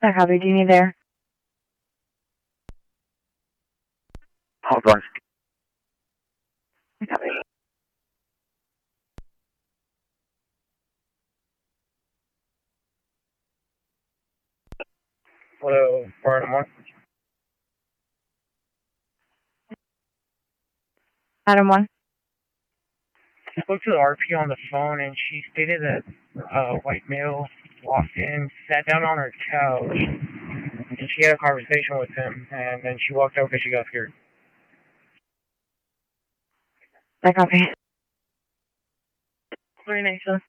I copy. Do you need there? Hold on. I copy. Hello, Barnum. Adam 1. I spoke to the RP on the phone, and she stated that a white male walked in, sat down on her couch, and she had a conversation with him, and then she walked out because she got scared. I copy. Very nice, sir.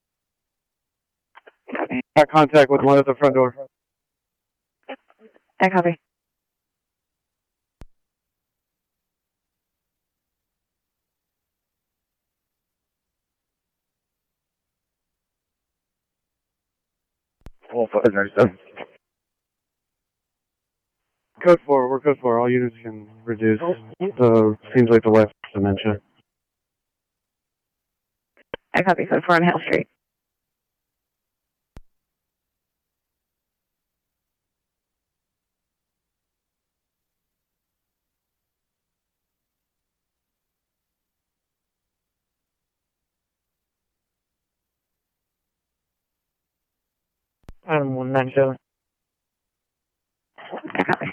Copy. Got contact with one at the front door. I copy. Wolf is our son. Code 4, we're code 4. All units can reduce. Seems like the west dementia. I copy. Code 4 on Hill Street. Adam 197. I copy.